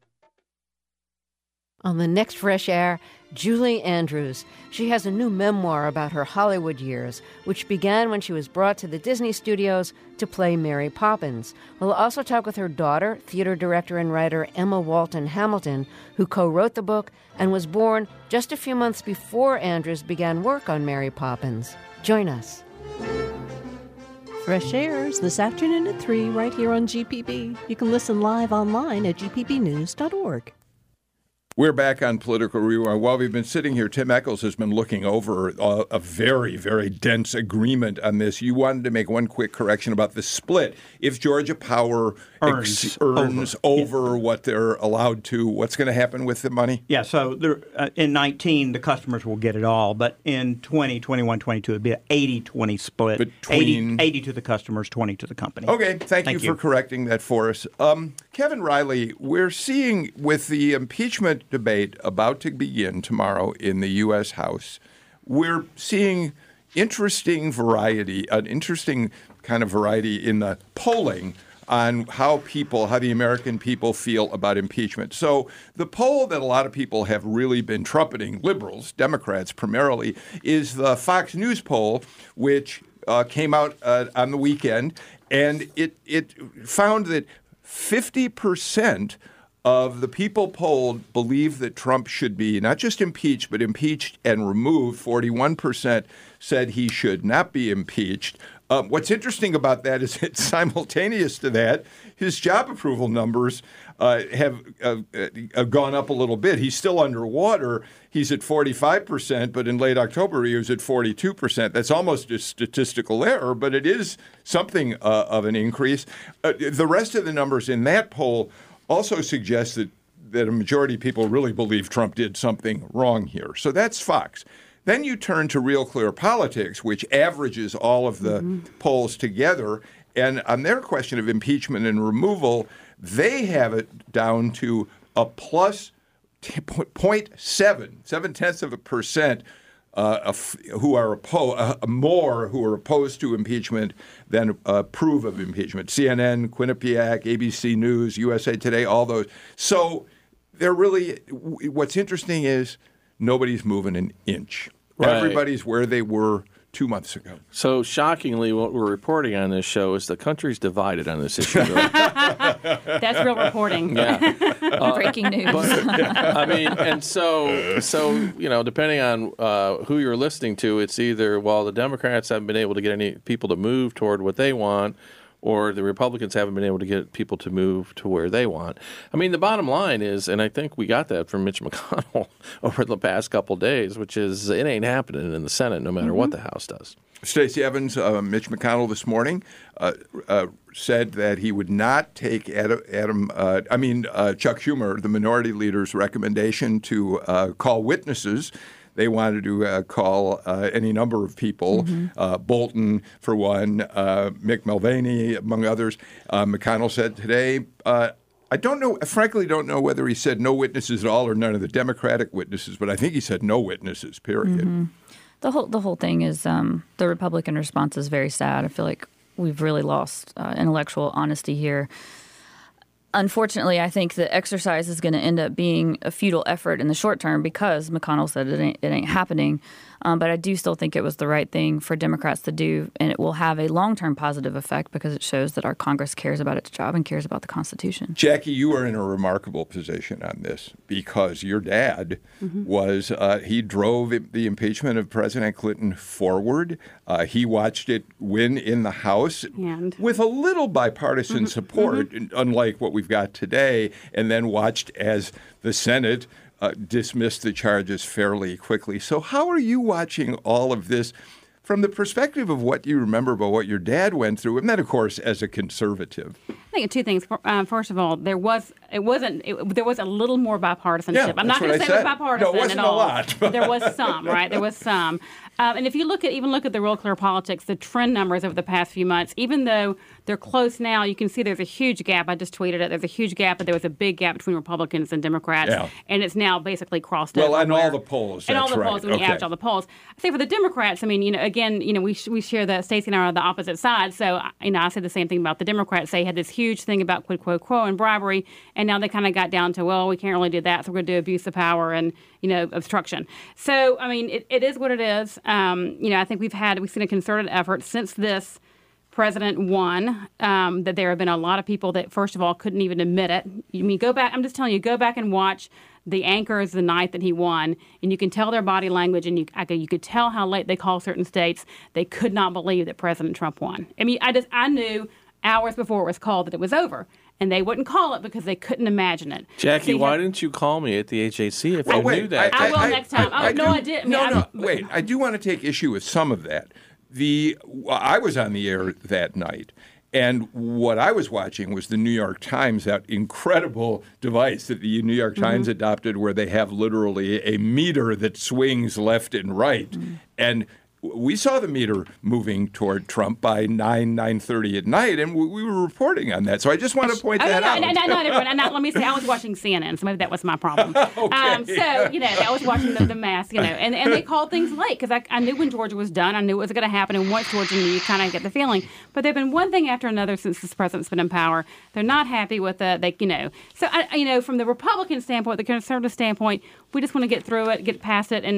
On the next Fresh Air, Julie Andrews. She has a new memoir about her Hollywood years, which began when she was brought to the Disney studios to play Mary Poppins. We'll also talk with her daughter, theater director and writer Emma Walton Hamilton, who co-wrote the book and was born just a few months before Andrews began work on Mary Poppins. Join us.
Fresh Airs this afternoon at three right here on G P B. You can listen live online at G P B news dot org.
We're back on Political Rewind. While we've been sitting here, Tim Echols has been looking over a, a very, very dense agreement on this. You wanted to make one quick correction about the split. If Georgia Power
earns,
ex- earns over, over yeah. what they're allowed to, what's going to happen with the money?
Yeah, so there, uh, in nineteen, the customers will get it all. But in twenty, twenty-one, twenty-two, it'd be an eighty twenty split.
Between...
eighty, eighty to the customers, twenty to the company.
Okay, thank,
thank
you,
you
for correcting that for us. Um, Kevin Riley, we're seeing with the impeachment debate about to begin tomorrow in the U S House, we're seeing interesting variety, an interesting kind of variety in the polling on how people, how the American people feel about impeachment. So the poll that a lot of people have really been trumpeting, liberals, Democrats primarily, is the Fox News poll, which uh, came out uh, on the weekend, and it it found that fifty percent of the people polled believe that Trump should be not just impeached, but impeached and removed. forty-one percent said he should not be impeached. Um, what's interesting about that is that simultaneous to that, his job approval numbers uh, have uh, uh, gone up a little bit. He's still underwater. He's at forty-five percent, but in late October he was at forty-two percent. That's almost a statistical error, but it is something uh, of an increase. Uh, the rest of the numbers in that poll also suggest that, that a majority of people really believe Trump did something wrong here. So that's Fox. Then you turn to Real Clear Politics, which averages all of the mm-hmm. polls together. And on their question of impeachment and removal, they have it down to a plus zero point seven, seven-tenths of a percent uh, of, who are opposed, uh, more who are opposed to impeachment than approve of impeachment. C N N, Quinnipiac, A B C News, U S A Today, all those. So they're really, what's interesting is nobody's moving an inch. Right. Everybody's where they were two months ago.
So shockingly, what we're reporting on this show is the country's divided on this issue.
That's real reporting.
Yeah. Uh,
Breaking news.
But, I mean, and so, so you know, depending on uh, who you're listening to, it's either, well, the Democrats haven't been able to get any people to move toward what they want, or the Republicans haven't been able to get people to move to where they want. I mean, the bottom line is, and I think we got that from Mitch McConnell over the past couple of days, which is it ain't happening in the Senate no matter mm-hmm. what the House does.
Stacey Evans, uh, Mitch McConnell this morning uh, uh, said that he would not take Adam, Adam uh, I mean uh, Chuck Schumer, the minority leader's recommendation to uh, call witnesses. They wanted to uh, call uh, any number of people, mm-hmm. uh, Bolton for one, uh, Mick Mulvaney, among others. Uh, McConnell said today, uh, I don't know, I frankly don't know whether he said no witnesses at all or none of the Democratic witnesses, but I think he said no witnesses, period.
Mm-hmm. The whole the whole thing is um, the Republican response is very sad. I feel like we've really lost uh, intellectual honesty here. Unfortunately, I think the exercise is going to end up being a futile effort in the short term because McConnell said it ain't, it ain't happening. Um, but I do still think it was the right thing for Democrats to do, and it will have a long-term positive effect because it shows that our Congress cares about its job and cares about the Constitution.
Jackie, you are in a remarkable position on this because your dad mm-hmm. was, uh, he drove the impeachment of President Clinton forward. Uh, he watched it win in the House and with a little bipartisan mm-hmm. support, mm-hmm. unlike what we've got today, and then watched as the Senate Uh, dismissed the charges fairly quickly. So how are you watching all of this from the perspective of what you remember about what your dad went through, and then, of course, as a conservative?
I think two things. Um, first of all, there was it wasn't it, there was a little more bipartisanship.
Yeah,
I'm not going to say it was bipartisan
no, it wasn't
at all.
a lot.
But there was some, right? There was some. Um, and if you look at even look at the Real Clear Politics, the trend numbers over the past few months, even though they're close now, you can see there's a huge gap. I just tweeted it. There's a huge gap, but there was a big gap between Republicans and Democrats,
yeah.
and it's now basically crossed
well,
over.
Well, and
where,
all the polls.
And
that's
all the
right.
polls, when
okay.
you average all the polls. I say for the Democrats, I mean, you know, again, you know, we we share the Stacey and I are on the opposite side. So, you know, I said the same thing about the Democrats. They had this huge thing about quid pro quo and bribery, and now they kind of got down to, well, we can't really do that, so we're going to do abuse of power and, you know, obstruction. So, I mean, it, it is what it is. Um, you know, I think we've had we've seen a concerted effort since this president won, um, that there have been a lot of people that, first of all, couldn't even admit it. You mean go back? I'm just telling you, go back and watch the anchors the night that he won, and you can tell their body language, and you I could, you could tell how late they call certain states. They could not believe that President Trump won. I mean, I just I knew hours before it was called that it was over. And they wouldn't call it because they couldn't imagine it.
Jackie,
See,
why didn't you call me at the H A C if
oh,
you
wait,
knew that?
I, I will
I,
next time.
I, I,
oh, no,
do,
I didn't.
No,
I mean,
no,
I'm,
wait. I do want to take issue with some of that. The I was on the air that night, and what I was watching was the New York Times, that incredible device that the New York Times mm-hmm. adopted where they have literally a meter that swings left and right. Mm-hmm. And we saw the meter moving toward Trump by nine, nine thirty at night, and we, we were reporting on that. So I just want to point
oh,
that
no, no,
out.
No, no, no, no, no, no, let me say, I was watching C N N, so maybe that was my problem.
okay.
um, so, you know, I was watching the, the mass, you know, and, and they called things late because I, I knew when Georgia was done. I knew it was going to happen, and once Georgia knew, you kind of get the feeling. But there have been one thing after another since this president's been in power. They're not happy with it. They, you know, so, I, you know, from the Republican standpoint, the conservative standpoint, we just want to get through it, get past it, and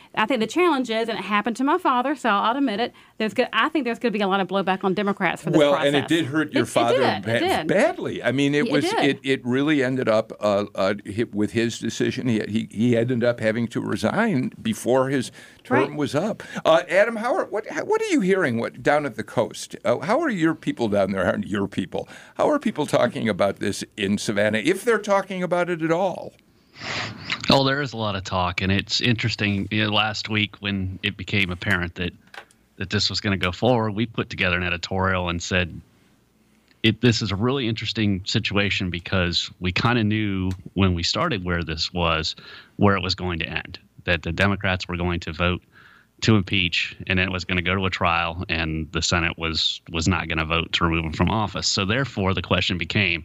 I think the challenge is, and it happened to my father, so I'll admit it. There's, good, I think there's going to be a lot of blowback on Democrats for this
well,
process.
and it did hurt your
it,
father
it did,
ba-
it did.
badly. I mean, it, it was
did.
it, it really ended up uh, uh, with his decision. He, he he ended up having to resign before his term
Right.
was up. Uh, Adam, how are what what are you hearing what, down at the coast? Uh, how are your people down there? How are your people? How are people talking about this in Savannah, if they're talking about it at all?
Oh, there is a lot of talk, and it's interesting. You know, last week when it became apparent that that this was going to go forward, we put together an editorial and said, it, this is a really interesting situation because we kind of knew when we started where this was, where it was going to end, that the Democrats were going to vote to impeach, and then it was going to go to a trial, and the Senate was was not going to vote to remove him from office. So therefore, the question became,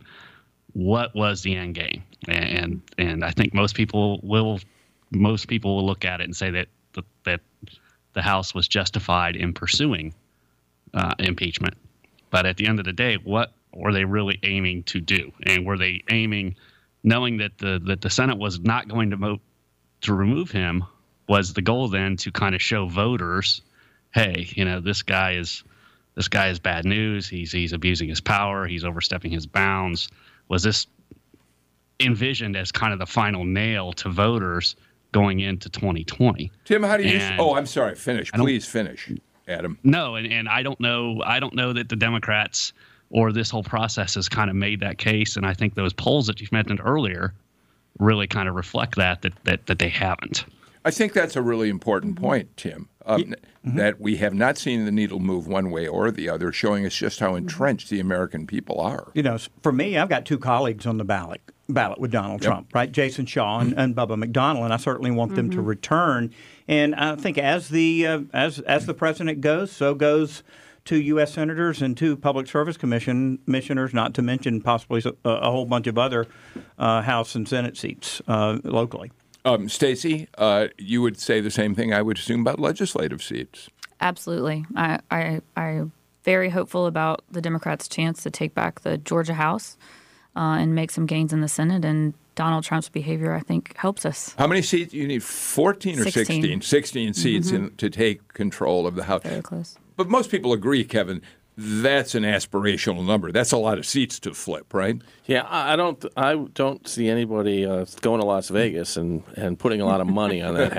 what was the end game? And and I think most people will most people will look at it and say that the, that the House was justified in pursuing uh, impeachment. But at the end of the day, what were they really aiming to do? And were they aiming, knowing that the that the Senate was not going to vote to remove him? Was the goal then to kind of show voters, hey, you know, this guy is this guy is bad news. He's he's abusing his power. He's overstepping his bounds. Was this envisioned as kind of the final nail to voters going into twenty twenty?
Tim, how do you?
And
Oh, I'm sorry. Finish, please finish, Adam.
No, and, and I don't know. I don't know that the Democrats or this whole process has kind of made that case. And I think those polls that you've mentioned earlier really kind of reflect that that that, that they haven't.
I think that's a really important point, Tim, um, mm-hmm. that we have not seen the needle move one way or the other, showing us just how entrenched the American people are.
You know, for me, I've got two colleagues on the ballot ballot with Donald
yep.
Trump, right? Jason Shaw and, and Bubba McDonnell, and I certainly want mm-hmm. them to return. And I think as the uh, as as the president goes, so goes two U S senators and two Public Service Commission commissioners, not to mention possibly a, a whole bunch of other uh, House and Senate seats uh, locally.
Um, Stacey, uh, you would say the same thing, I would assume, about legislative seats.
Absolutely. I, I, I'm very hopeful about the Democrats' chance to take back the Georgia House uh, and make some gains in the Senate. And Donald Trump's behavior, I think, helps us.
How many seats? You need fourteen or
sixteen.
sixteen? sixteen seats
mm-hmm.
in, to take control of the House.
Very close.
But most people agree, Kevin, that's an aspirational number. That's a lot of seats to flip, right?
Yeah, I don't. I don't see anybody uh, going to Las Vegas and, and putting a lot of money on that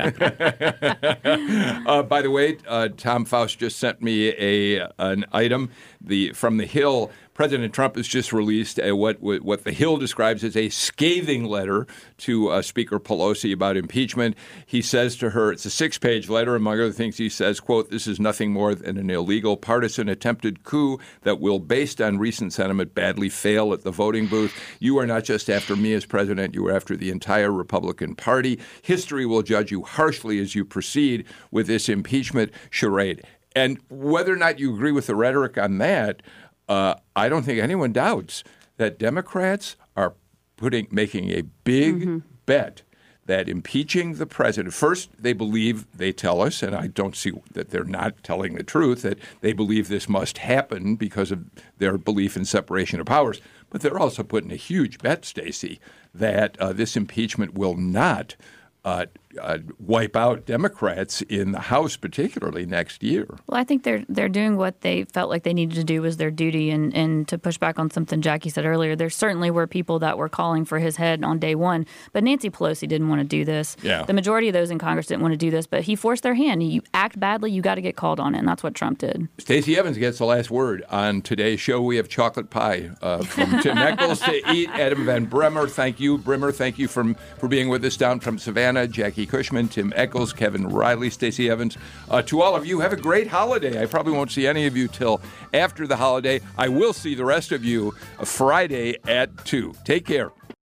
happening.
uh, by the way, uh, Tom Faust just sent me a an item the from the Hill. President Trump has just released a, what what the Hill describes as a scathing letter to uh, Speaker Pelosi about impeachment. He says to her, it's a six-page letter. Among other things, he says, quote, "This is nothing more than an illegal, partisan attempted coup that will, based on recent sentiment, badly fail at the voting booth. You are not just after me as president. You are after the entire Republican Party. History will judge you harshly as you proceed with this impeachment charade." And whether or not you agree with the rhetoric on that, Uh, I don't think anyone doubts that Democrats are putting making a big mm-hmm. bet that impeaching the president, first, they believe, they tell us, and I don't see that they're not telling the truth, that they believe this must happen because of their belief in separation of powers. But they're also putting a huge bet, Stacey, that uh, this impeachment will not uh, uh, wipe out Democrats in the House, particularly next year.
Well, I think they're they're doing what they felt like they needed to do was their duty. And, and to push back on something Jackie said earlier, there certainly were people that were calling for his head on day one. But Nancy Pelosi didn't want to do this.
Yeah.
The majority of those in Congress didn't want to do this. But he forced their hand. You act badly, you got to get called on it. And that's what Trump did.
Stacey Evans gets the last word. On today's show, we have chocolate pie uh, from Tim Echols to eat. Adam Van Bremer, thank you. Bremer, thank you from, for being with us down from Savannah. Jackie Cushman, Tim Echols, Kevin Riley, Stacey Evans. Uh, to all of you, have a great holiday. I probably won't see any of you till after the holiday. I will see the rest of you Friday at two. Take care.